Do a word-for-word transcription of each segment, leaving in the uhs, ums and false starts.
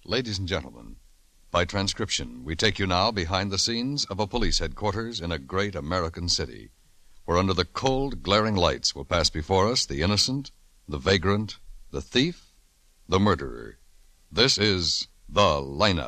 Ladies and gentlemen, by transcription, we take you now behind the scenes of a police headquarters in a great American city, where under the cold, glaring lights will pass before us the innocent, the vagrant, the thief, the murderer. This is The Lineup.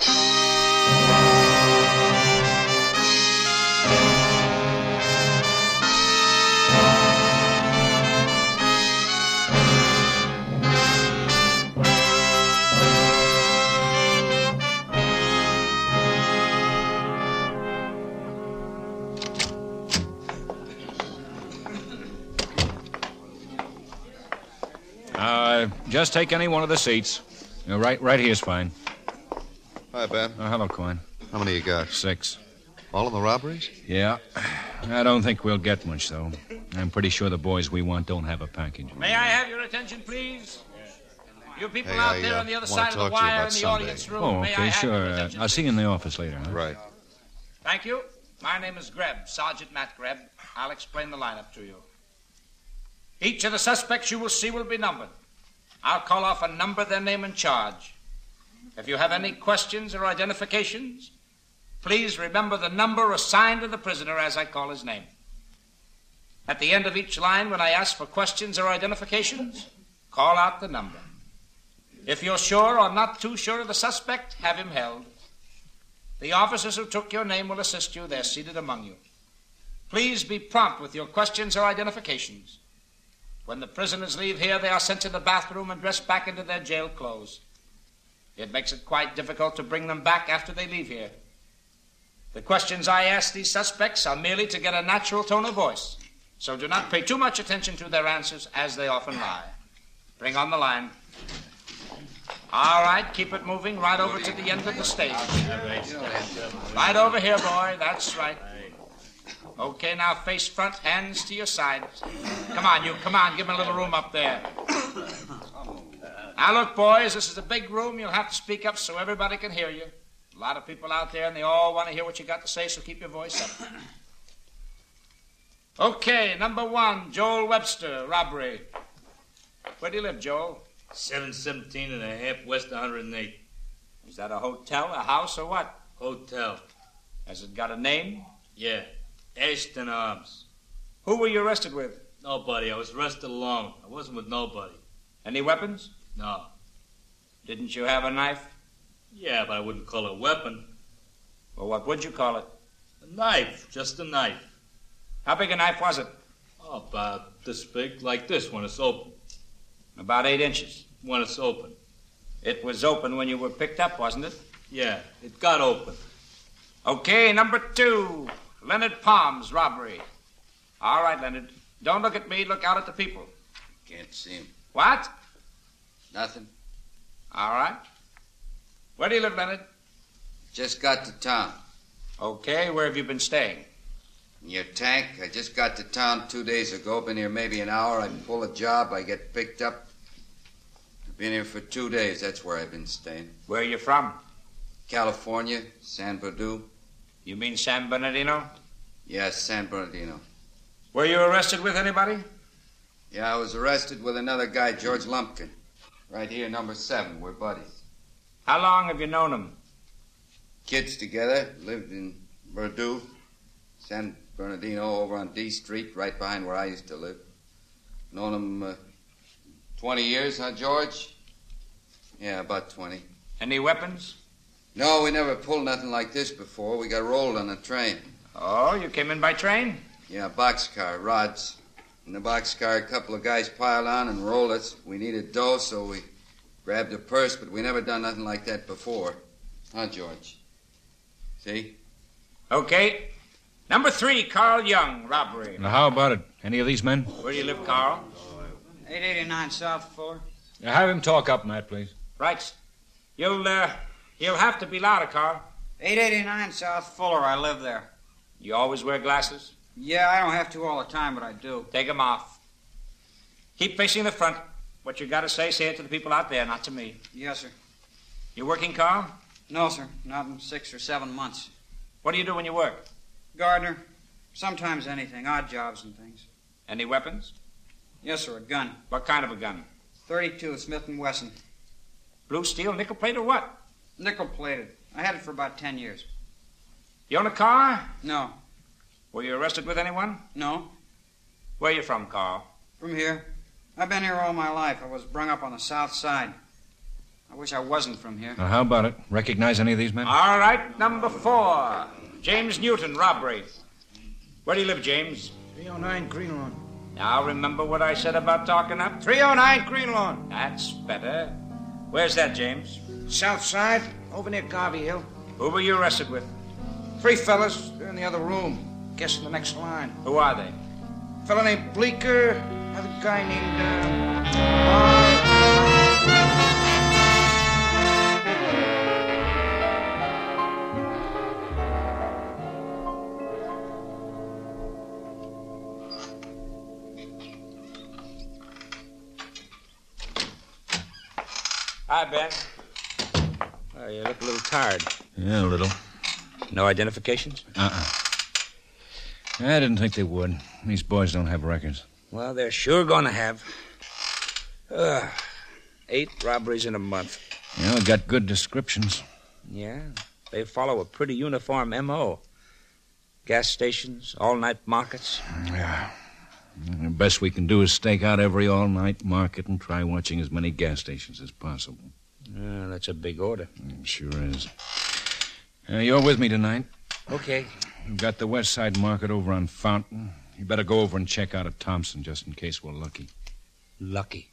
Uh, just take any one of the seats. Uh, right, right here's fine. Hi, Ben. Oh, hello, Coin. How many you got? Six. All of the robberies? Yeah. I don't think we'll get much, though. I'm pretty sure the boys we want don't have a package. May I have your attention, please? You people Hey, out I, there uh, on the other wanna side of the talk to you wire about in the Sunday. audience room. Oh, May I okay, have sure. your Uh, attention, I'll see you in the office later, huh? Right. Thank you. My name is Greb, Sergeant Matt Greb. I'll explain the lineup to you. Each of the suspects you will see will be numbered. I'll call off a number, their name, and charge. If you have any questions or identifications, please remember the number assigned to the prisoner as I call his name. At the end of each line, when I ask for questions or identifications, call out the number. If you're sure or not too sure of the suspect, have him held. The officers who took your name will assist you. They're seated among you. Please be prompt with your questions or identifications. When the prisoners leave here, they are sent to the bathroom and dressed back into their jail clothes. It makes it quite difficult to bring them back after they leave here. The questions I ask these suspects are merely to get a natural tone of voice, so do not pay too much attention to their answers, as they often lie. Bring on the line. All right, keep it moving right over to the end of the stage. Right over here, boy. That's right. Okay, now face front, hands to your sides. Come on, you, come on, give me a little room up there. Now look, boys, this is a big room. You'll have to speak up so everybody can hear you. A lot of people out there, and they all want to hear what you got to say, so keep your voice up. Okay, number one, Joel Webster, robbery. Where do you live, Joel? seven seventeen and a half West one hundred eight. Is that a hotel, a house, or what? Hotel. Has it got a name? Yeah. Ashton Arms. Who were you arrested with? Nobody. I was arrested alone. I wasn't with nobody. Any weapons? No. Didn't you have a knife? Yeah, but I wouldn't call it a weapon. Well, what would you call it? A knife. Just a knife. How big a knife was it? Oh, about this big, like this when it's open. About eight inches. When it's open. It was open when you were picked up, wasn't it? Yeah, it got open. Okay, number two, Leonard Palms, robbery. All right, Leonard. Don't look at me. Look out at the people. Can't see him. What? Nothing. All right. Where do you live, Leonard? Just got to town. Okay, where have you been staying? In your tank. I just got to town two days ago. Been here maybe an hour. I pull a job. I get picked up. I've been here for two days. That's where I've been staying. Where are you from? California, San Bernardino. You mean San Bernardino? Yes, San Bernardino. Were you arrested with anybody? Yeah, I was arrested with another guy, George Lumpkin. Right here, number seven. We're buddies. How long have you known him? Kids together. Lived in Bernardino, San Bernardino, over on D Street, right behind where I used to live. Known him uh, twenty years, huh, George? Yeah, about twenty. Any weapons? No, we never pulled nothing like this before. We got rolled on a train. Oh, you came in by train? Yeah, boxcar, rods. In the boxcar, a couple of guys piled on and rolled us. We needed dough, so we grabbed a purse, but we never done nothing like that before. Huh, George? See? Okay. Number three, Carl Young, robbery. Now, how about it? Any of these men? Where do you live, Carl? eight eighty-nine South Fuller. Now, have him talk up, Matt, please. Right. You'll, uh, you'll have to be louder, Carl. eight eighty-nine South Fuller. I live there. You always wear glasses? Yeah, I don't have to all the time, but I do. Take them off. Keep facing the front. What you got to say, say it to the people out there, not to me. Yes, sir. You working, Carl? No, sir. Not in six or seven months. What do you do when you work? Gardener. Sometimes anything. Odd jobs and things. Any weapons? Yes, sir. A gun. What kind of a gun? thirty-two Smith and Wesson. Blue steel, nickel plate, or what? Nickel-plated. I had it for about ten years. You own a car? No. Were you arrested with anyone? No. Where you from, Carl? From here. I've been here all my life. I was brung up on the south side. I wish I wasn't from here. Now, how about it? Recognize any of these men? All right, number four. James Newton, robbery. Where do you live, James? three oh nine Green Lawn. Now, remember what I said about talking up? three oh nine Green Lawn. That's better. Where's that, James? South side, over near Garvey Hill. Who were you arrested with? Three fellas. They're in the other room. Guess in the next line. Who are they? Fella named Bleeker. Another guy named, uh... Bar- Hi, Ben. Oh, you look a little tired. Yeah, a little. No identifications? Uh-uh. I didn't think they would. These boys don't have records. Well, they're sure going to have. Uh, eight robberies in a month. You know, got good descriptions. Yeah, they follow a pretty uniform M O. Gas stations, all-night markets. Yeah. The best we can do is stake out every all-night market and try watching as many gas stations as possible. Uh, that's a big order. It sure is. Uh, you're with me tonight. Okay. We've got the West Side Market over on Fountain. You better go over and check out at Thompson just in case we're lucky. Lucky.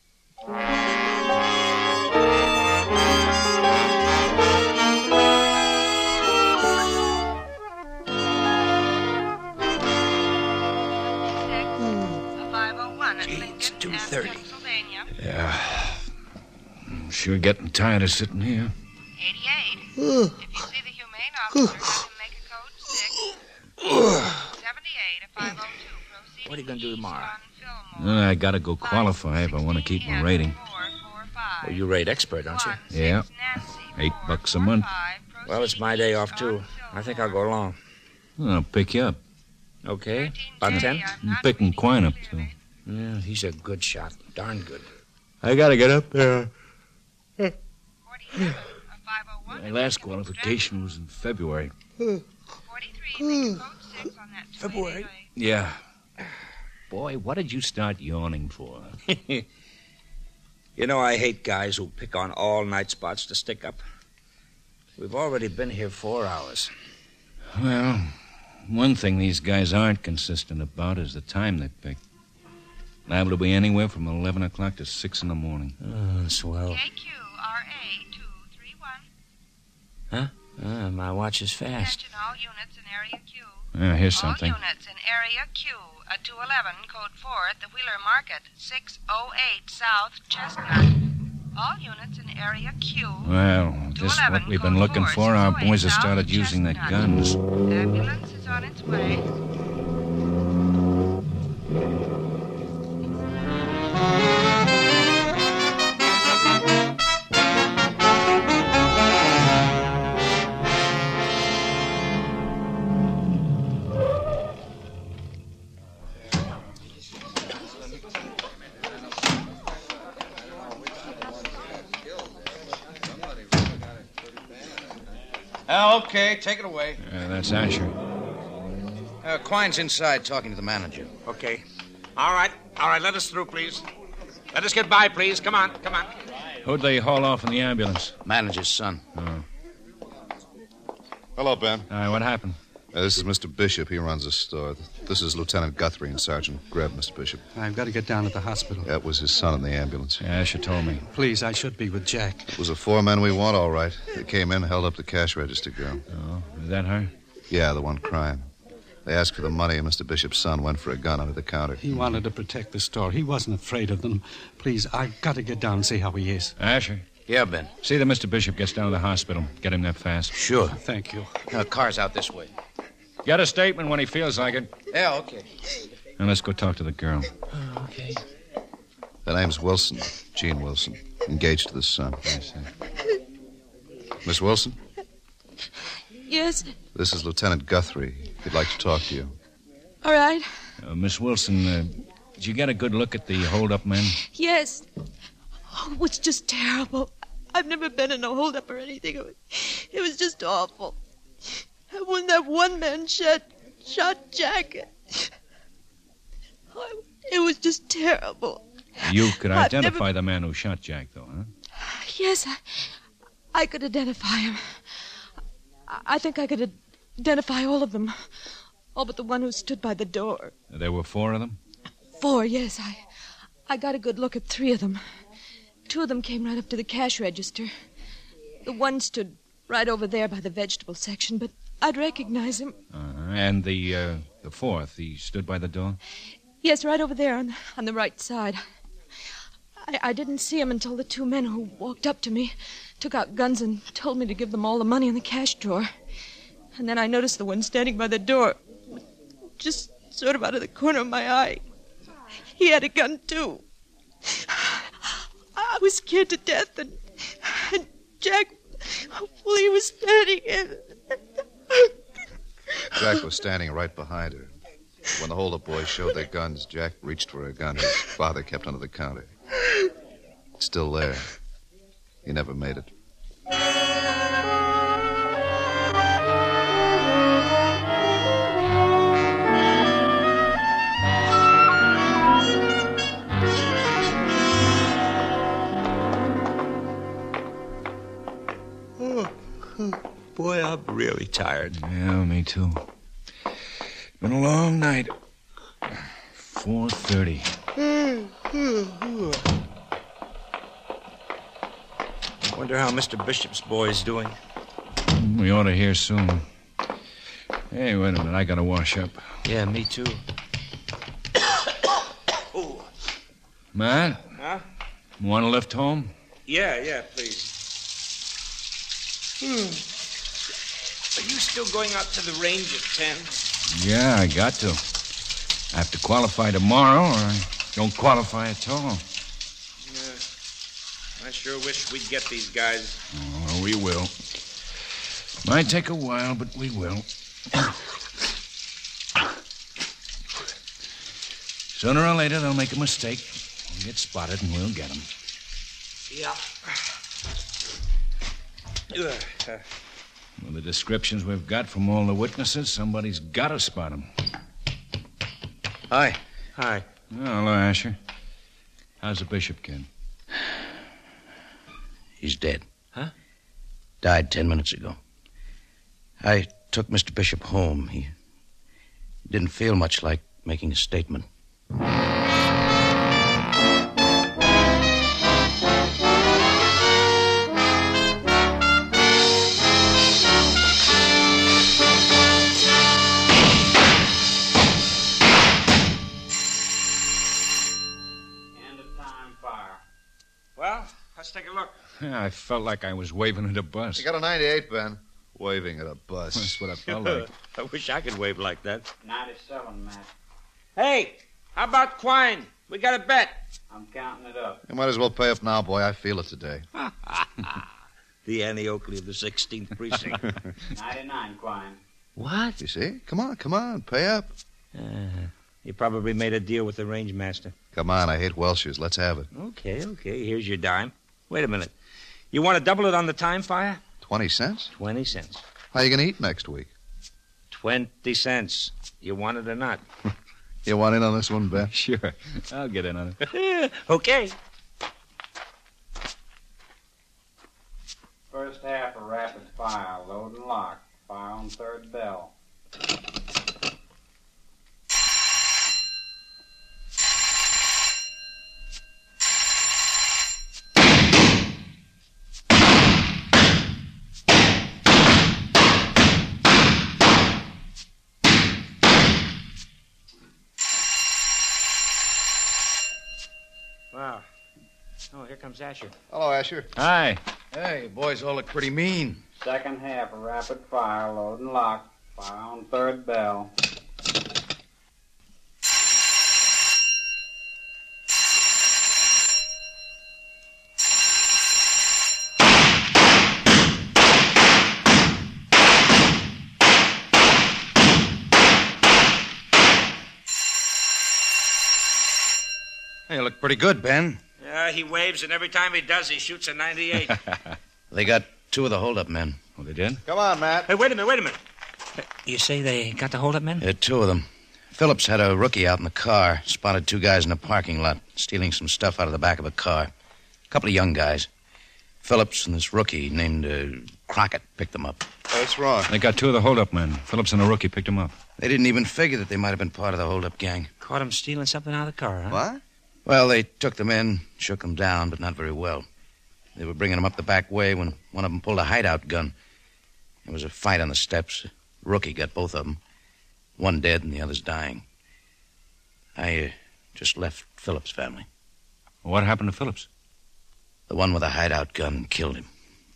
It's two thirty. Yeah. I'm sure getting tired of sitting here. eighty-eight. If you see the humane officer, have him make a code six. seventy-eight, a five oh two. Proceeding What are you going to do tomorrow? on Fillmore. Uh, I gotta go qualify if I want to keep my rating. Well, you rate expert, don't you? Yeah. Eight bucks a month. Well, it's my day off, too. I think I'll go along. I'll pick you up. Okay. About ten? I'm picking Quine up, too. Yeah, he's a good shot. Darn good. I gotta get up there. forty-seven, a five oh one. My last qualification was in February. forty-three, make a code six on that February? Yeah. Boy, what did you start yawning for? You know, I hate guys who pick on all-night spots to stick up. We've already been here four hours. Well, one thing these guys aren't consistent about is the time they pick. Liable to be anywhere from eleven o'clock to six in the morning. Oh, swell. K Q R A two three one. Huh? Ah, my watch is fast. Attention all units in Area Q. Ah, here's something. All units in Area Q. A two eleven, code four at the Wheeler Market, six oh eight South Chestnut. All units in Area Q. Well, this is what we've been looking for. Our boys have started using their guns. Ambulance is on its way. Uh, okay, take it away. Uh, that's Asher. Uh, Quine's inside talking to the manager. Okay. All right. All right, let us through, please. Let us get by, please. Come on, come on. Who'd they haul off in the ambulance? Manager's son. Oh. Hello, Ben. All right, what happened? Uh, this is Mister Bishop. He runs the store. This is Lieutenant Guthrie and Sergeant Greb, Mister Bishop. I've got to get down to the hospital. That was his son in the ambulance. Yeah, Asher told me. Please, I should be with Jack. It was the four men we want, all right. They came in, held up the cash register girl. Oh, is that her? Yeah, the one crying. They asked for the money, and Mister Bishop's son went for a gun under the counter. He wanted to protect the store. He wasn't afraid of them. Please, I've got to get down and see how he is. Asher, Yeah, Ben. see that Mister Bishop gets down to the hospital. Get him there fast. Sure. Thank you. Uh, car's out this way. Get a statement when he feels like it. Yeah, okay. Now let's go talk to the girl. Okay. Her name's Wilson, Jean Wilson, engaged to the son. I see. Miss Wilson, Yes, this is Lieutenant Guthrie. He'd like to talk to you. all right. Uh, Miss Wilson, uh, did you get a good look at the hold-up men? Yes. Oh, it's just terrible. I I've never been in a holdup or anything. It was, it was just awful. When that one man shot, shot Jack, oh, it was just terrible. You could I've identify never... the man who shot Jack, though, huh? Yes, I, I could identify him. I, I think I could identify all of them. All but the one who stood by the door. There were four of them? Four, yes. I, I got a good look at three of them. Two of them came right up to the cash register. The one stood right over there by the vegetable section, but I'd recognize him. Uh-huh. And the uh, the fourth, he stood by the door? Yes, right over there on, on the right side. I, I didn't see him until the two men who walked up to me took out guns and told me to give them all the money in the cash drawer. And then I noticed the one standing by the door, just sort of out of the corner of my eye. He had a gun, too. I was scared to death, and, and Jack, well, he was standing in. Jack was standing right behind her. When the holdup boys showed their guns, Jack reached for a gun his father kept under the counter. It's still there. He never made it. Boy, I'm really tired. Yeah, me too. Been a long night. four thirty. Wonder how Mister Bishop's boy's doing. We ought to hear soon. Hey, wait a minute. I gotta wash up. Yeah, me too. Matt? Huh? Want to lift home? Yeah, yeah, please. Hmm. Are you still going out to the range at ten? Yeah, I got to. I have to qualify tomorrow, or I don't qualify at all. Yeah. I sure wish we'd get these guys. Oh, we will. Might take a while, but we will. Sooner or later, they'll make a mistake. We'll get spotted, and we'll get them. Yeah. Uh, With the descriptions we've got from all the witnesses, somebody's got to spot them. Hi. Hi. Oh, hello, Asher. How's the Bishop kid? He's dead. Huh? Died ten minutes ago. I took Mister Bishop home. He didn't feel much like making a statement. Well, let's take a look. Yeah, I felt like I was waving at a bus. You got a ninety-eight, Ben. Waving at a bus. That's what I felt like. I wish I could wave like that. ninety-seven, Matt. Hey, how about Quine? We got a bet. I'm counting it up. You might as well pay up now, boy. I feel it today. The Annie Oakley of the sixteenth precinct. ninety-nine, Quine. What? You see? Come on, come on. Pay up. Uh, you probably made a deal with the range master. Come on, I hate Welshers. Let's have it. Okay, okay. Here's your dime. Wait a minute. You want to double it on the time fire? Twenty cents? Twenty cents. How you going to eat next week? Twenty cents. You want it or not? You want in on this one, Ben? Sure. I'll get in on it. Okay. First half of rapid fire. Load and lock. Fire on third bell. Wow. Oh, here comes Asher. Hello, Asher. Hi. Hey, you boys all look pretty mean. Second half of rapid fire. Load and lock. Fire on third bell. Hey, you look pretty good, Ben. Yeah, Uh, he waves, and every time he does, he shoots a ninety-eight. They got two of the hold-up men. Oh, they did? Come on, Matt. Hey, wait a minute, wait a minute. You say they got the hold-up men? Yeah, two of them. Phillips had a rookie out in the car, spotted two guys in a parking lot, stealing some stuff out of the back of a car. A couple of young guys. Phillips and this rookie named uh, Crockett picked them up. That's wrong. They got two of the hold-up men. Phillips and a rookie picked them up. They didn't even figure that they might have been part of the hold-up gang. Caught them stealing something out of the car, huh? What? Well, they took them in, shook them down, but not very well. They were bringing them up the back way when one of them pulled a hideout gun. There was a fight on the steps. The rookie got both of them. One dead and the other's dying. I uh, just left Phillips' family. What happened to Phillips? The one with a hideout gun killed him.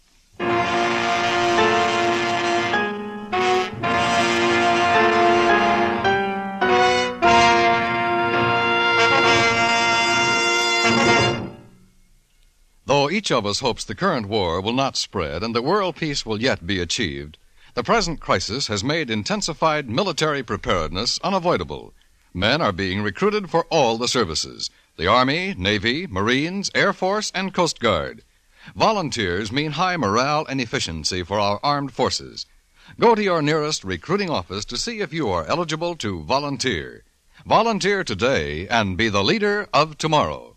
Though each of us hopes the current war will not spread and that world peace will yet be achieved, the present crisis has made intensified military preparedness unavoidable. Men are being recruited for all the services: the Army, Navy, Marines, Air Force, and Coast Guard. Volunteers mean high morale and efficiency for our armed forces. Go to your nearest recruiting office to see if you are eligible to volunteer. Volunteer today and be the leader of tomorrow.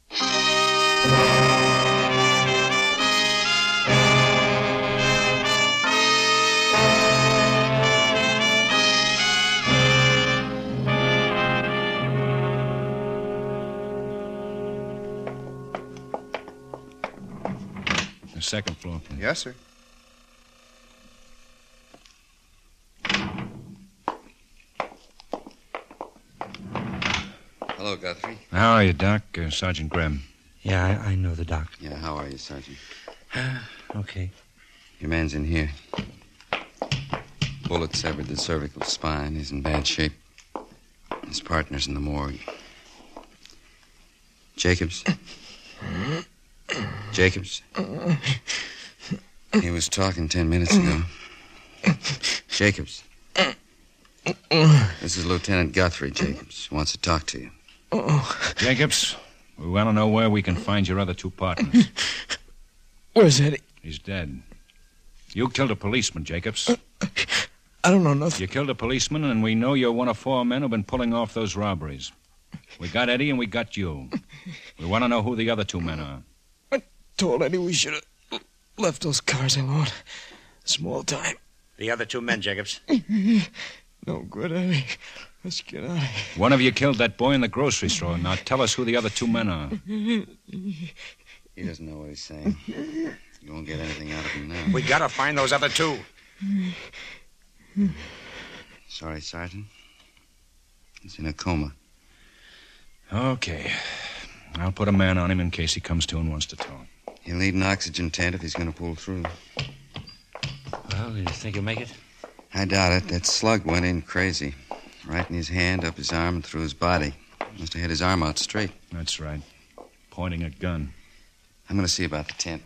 The second floor, please. Yes, sir. Hello, Guthrie. How are you, Doc? Uh, Sergeant Graham. Yeah, I, I know the doc. Yeah, how are you, Sergeant? Okay. Your man's in here. Bullet severed the cervical spine. He's in bad shape. His partner's in the morgue. Jacobs? Jacobs? He was talking ten minutes ago. Jacobs? This is Lieutenant Guthrie, Jacobs. He wants to talk to you. Jacobs, we want to know where we can find your other two partners. Where's Eddie? He's dead. You killed a policeman, Jacobs. I don't know nothing. You killed a policeman, and we know you're one of four men who've been pulling off those robberies. We got Eddie, and we got you. We want to know who the other two men are. I told Eddie we should have left those cars alone. Small time. The other two men, Jacobs. No good, Eddie. Let's get out of here. One of you killed that boy in the grocery store. Now tell us who the other two men are. He doesn't know what he's saying. You won't get anything out of him now. We gotta find those other two. Sorry, Sergeant. He's in a coma. Okay. I'll put a man on him in case he comes to and wants to talk. He'll need an oxygen tent if he's going to pull through. Well, do you think he'll make it? I doubt it. That slug went in crazy. Right in his hand, up his arm, and through his body. Must have had his arm out straight. That's right. Pointing a gun. I'm going to see about the tent.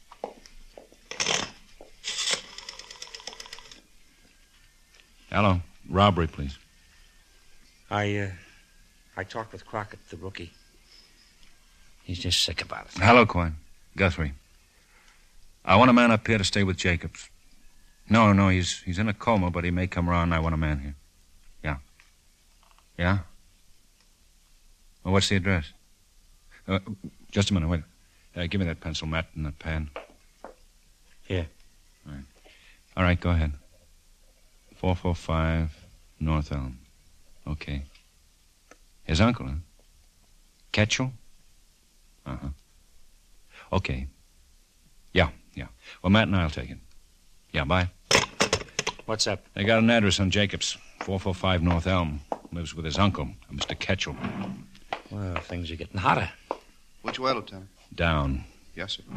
Hello. Robbery, please. I, uh, I talked with Crockett, the rookie. He's just sick about it. Hello, Quine. Guthrie. I want a man up here to stay with Jacobs. No, no, he's he's in a coma, but he may come around. I want a man here. Yeah. Yeah? Well, what's the address? Uh, just a minute, wait. Uh, give me that pencil, Matt, and the pen. Here. All right. All right, go ahead. four four five North Elm. Okay. His uncle, huh? Ketchel? Uh-huh. Okay. Yeah, yeah. Well, Matt and I'll take it. Yeah, bye. What's up? They got an address on Jacobs. four four five North Elm. Lives with his uncle, Mister Ketchel. Well, things are getting hotter. Which way, Lieutenant? Down. Yes, sir.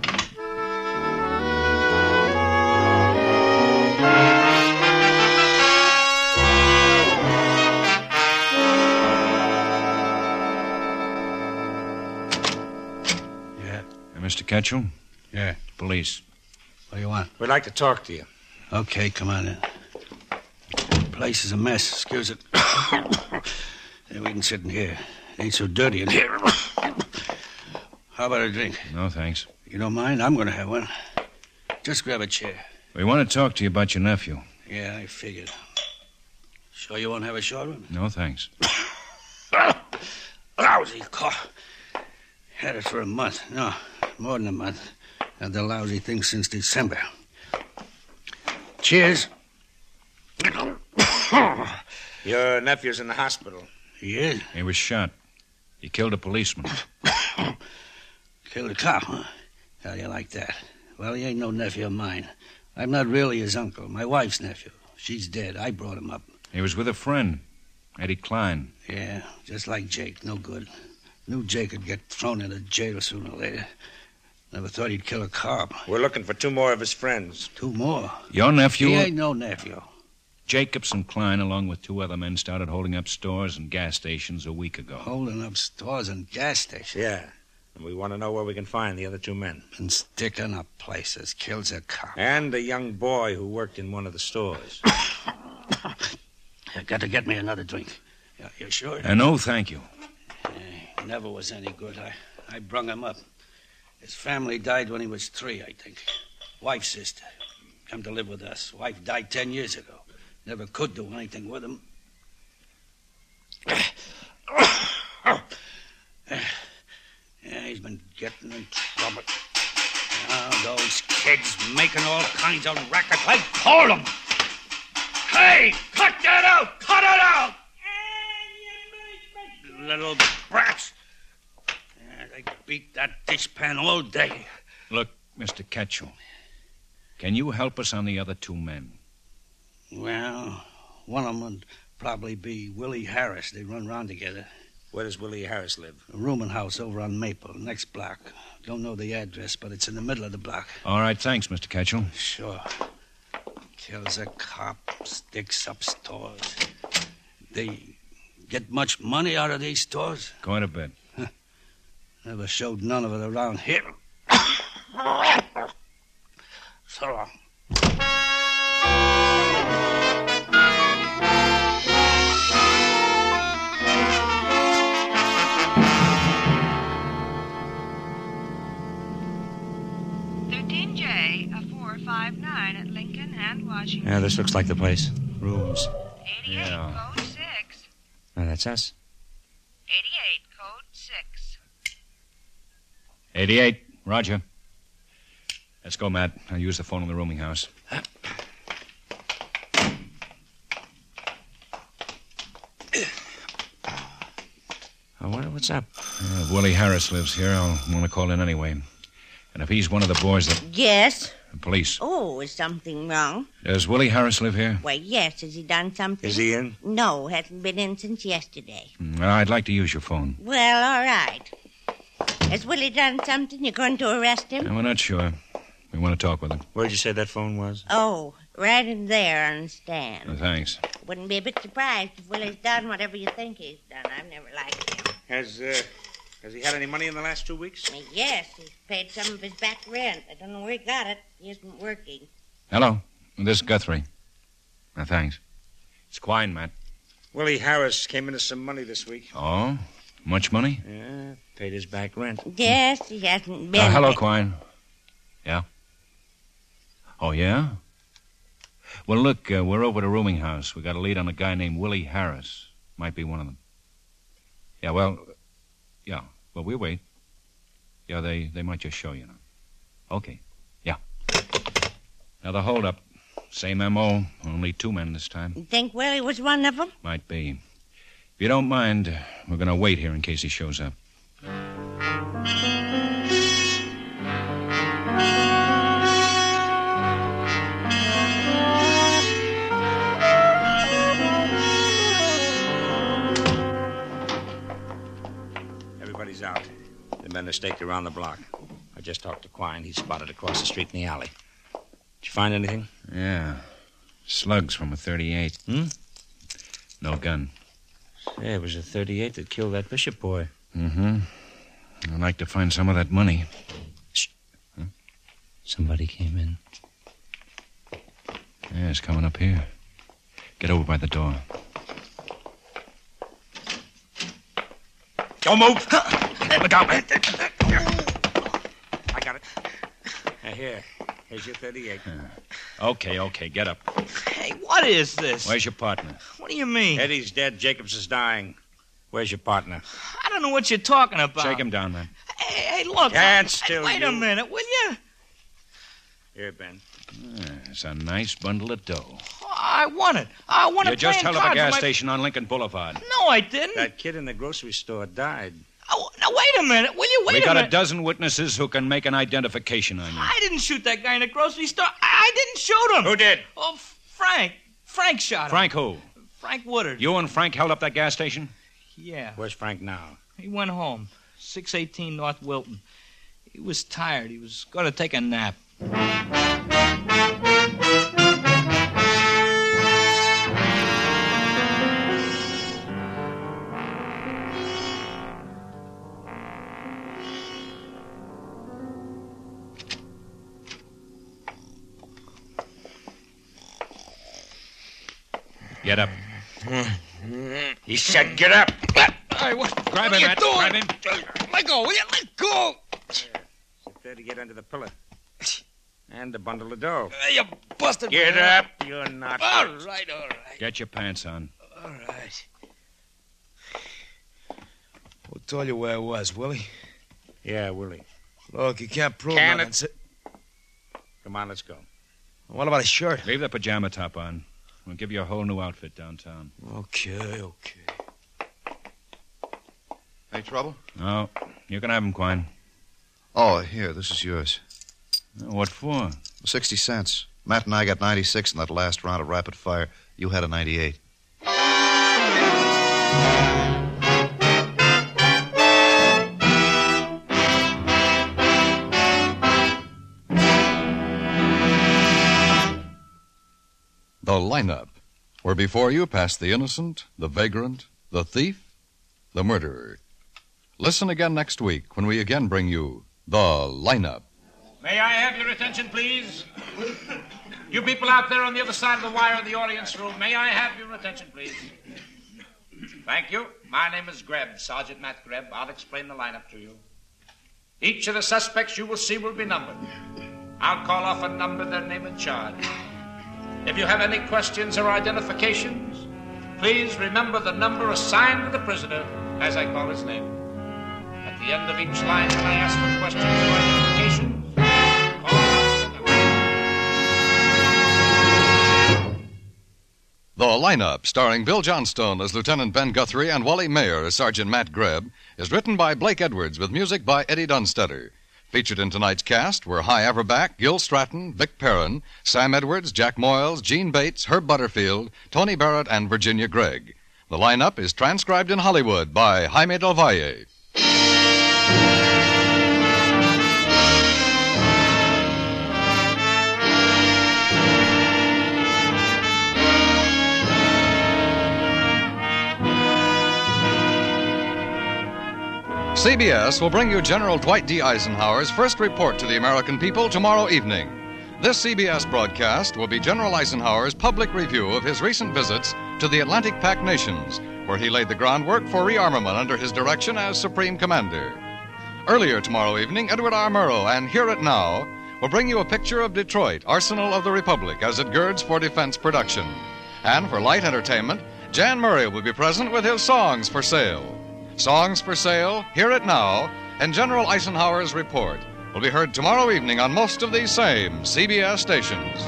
Yeah. Hey, Mister Ketchel? Yeah. Police. What do you want? We'd like to talk to you. Okay, come on in. Place is a mess. Excuse it. Yeah, we can sit in here. It ain't so dirty in here. How about a drink? No, thanks. You don't mind? I'm going to have one. Just grab a chair. We want to talk to you about your nephew. Yeah, I figured. Sure you won't have a short one? No, thanks. Lousy cough. Had it for a month. No, more than a month. Had the lousy thing since December. Cheers. Your nephew's in the hospital. He is? He was shot. He killed a policeman. Killed a cop, huh? How do you like that? Well, he ain't no nephew of mine. I'm not really his uncle. My wife's nephew. She's dead. I brought him up. He was with a friend, Eddie Klein. Yeah, just like Jake. No good. Knew Jake would get thrown into jail sooner or later. Never thought he'd kill a cop. We're looking for two more of his friends. Two more? Your nephew... He ain't no nephew. Jacobs and Klein, along with two other men, started holding up stores and gas stations a week ago. Holding up stores and gas stations? Yeah. And we want to know where we can find the other two men. Been sticking up places. Kills a cop. And a young boy who worked in one of the stores. You got to get me another drink. Yeah, you sure? Uh, no, thank you. He never was any good. I, I brung him up. His family died when he was three, I think. Wife's sister. Come to live with us. Wife died ten years ago. Never could do anything with him. Yeah, he's been getting in trouble. Now those kids making all kinds of racket. I told them. Hey, cut that out! Cut it out! Little brats. Yeah, they beat that dishpan all day. Look, Mister Ketchel, can you help us on the other two men? Well, one of them would probably be Willie Harris. They run around together. Where does Willie Harris live? A rooming house over on Maple, next block. Don't know the address, but it's in the middle of the block. All right, thanks, Mister Ketchel. Sure. Kills a cop, sticks up stores. They get much money out of these stores? Quite a bit. Huh. Never showed none of it around here. So long. thirteen J, a four five nine at Lincoln and Washington. Yeah, this looks like the place. Rooms. eighty-eight, Yeah. code six. Oh, that's us. eighty-eight, code six. eighty-eight, Roger. Let's go, Matt. I'll use the phone in the rooming house. I wonder what's up. Uh, if Willie Harris lives here, I'll want to call in anyway. And if he's one of the boys that... Yes? Police. Oh, is something wrong? Does Willie Harris live here? Why, yes. Has he done something? Is he in? No, hasn't been in since yesterday. Mm, I'd like to use your phone. Well, all right. Has Willie done something? You're going to arrest him? Uh, we're not sure. We want to talk with him. Where'd you say that phone was? Oh, right in there on the stand. Uh, thanks. Wouldn't be a bit surprised if Willie's done whatever you think he's done. I've never liked him. Has, uh, has he had any money in the last two weeks? Why, yes, he's paid some of his back rent. I don't know where he got it. He isn't working. Hello. This is Guthrie. Uh, thanks. It's Quine, Matt. Willie Harris came into some money this week. Oh? Much money? Yeah, paid his back rent. Yes, he hasn't been... Uh, hello, but- Quine. Yeah? Oh, yeah? Well, look, uh, we're over at a rooming house. We got a lead on a guy named Willie Harris. Might be one of them. Yeah, well, yeah. Well, we'll wait. Yeah, they, they might just show you now. Okay. Yeah. Now, the holdup. Same M O, only two men this time. You think Willie was one of them? Might be. If you don't mind, we're going to wait here in case he shows up. Everybody's out. The men are staked around the block. I just talked to Quine. He's spotted across the street in the alley. Did you find anything? Yeah. Slugs from a thirty-eight. Hmm? No gun. Yeah, it was a thirty-eight that killed that Bishop boy. Mm-hmm. I'd like to find some of that money. Shh. Huh? Somebody came in. Yeah, it's coming up here. Get over by the door. Don't move! Look out, man. here. Here's your thirty-eight. Okay, okay, get up. Hey, what is this? Where's your partner? What do you mean? Eddie's dead. Jacobs is dying. Where's your partner? I don't know what you're talking about. Shake him down, man. Hey, hey, look. Can't Hey, still wait you. a minute, will you? Here, Ben. It's a nice bundle of dough. Oh, I want it. I want to You just held up a cards gas with my- station on Lincoln Boulevard. No, I didn't. That kid in the grocery store died. Oh, now, wait a minute. Will you wait we a got minute? a dozen witnesses who can make an identification on you. I didn't shoot that guy in the grocery store. I, I didn't shoot him. Who did? Oh, F- Frank. Frank shot him. Frank who? Frank Woodard. You and Frank held up that gas station? Yeah. Where's Frank now? He went home. six eighteen North Wilton. He was tired. He was going to take a nap. Get up. He said get up. Hey, what? Grab what him, are you Matt. doing? Grab him. Let go, will you? Let go. Sit there to get under the pillar. And a bundle of dough. Hey, you busted Get me. up. You're not. All right, all right. Get your pants on. All right. Who told you where I was, Willie? Yeah, Willie. Look, you can't prove Can nothing. it? So- Come on, let's go. What about a shirt? Leave the pajama top on. We'll give you a whole new outfit downtown. Okay, okay. Any trouble? No, you can have them, Quine. Oh, here, this is yours. What for? Sixty cents. Matt and I got ninety-six in that last round of rapid fire. You had a ninety-eight. The lineup, where before you pass the innocent, the vagrant, the thief, the murderer. Listen again next week when we again bring you The Lineup. May I have your attention, please? You people out there on the other side of the wire in the audience room, may I have your attention, please? Thank you. My name is Greb, Sergeant Matt Greb. I'll explain the lineup to you. Each of the suspects you will see will be numbered. I'll call off a number, their name and charge. If you have any questions or identifications, please remember the number assigned to the prisoner as I call his name. At the end of each line, when I ask for questions or identifications, call off the number. The Lineup, starring Bill Johnstone as Lieutenant Ben Guthrie and Wally Mayer as Sergeant Matt Greb, is written by Blake Edwards with music by Eddie Dunstetter. Featured in tonight's cast were Hy Averback, Gil Stratton, Vic Perrin, Sam Edwards, Jack Moyles, Gene Bates, Herb Butterfield, Tony Barrett, and Virginia Gregg. The lineup is transcribed in Hollywood by Jaime Del Valle. C B S will bring you General Dwight D. Eisenhower's first report to the American people tomorrow evening. This C B S broadcast will be General Eisenhower's public review of his recent visits to the Atlantic Pact nations, where he laid the groundwork for rearmament under his direction as Supreme Commander. Earlier tomorrow evening, Edward R. Murrow and Hear It Now will bring you a picture of Detroit, Arsenal of the Republic, as it girds for defense production. And for light entertainment, Jan Murray will be present with his Songs for Sale. Songs for Sale, Hear It Now, and General Eisenhower's report will be heard tomorrow evening on most of these same C B S stations.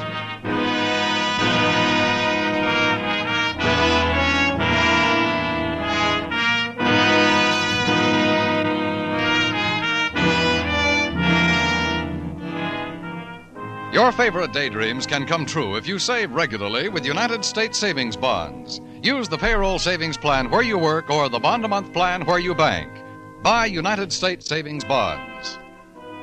Your favorite daydreams can come true if you save regularly with United States Savings Bonds. Use the payroll savings plan where you work or the bond-a-month plan where you bank. Buy United States Savings Bonds.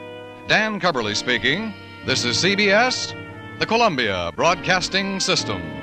Dan Cubberly speaking. This is C B S, the Columbia Broadcasting System.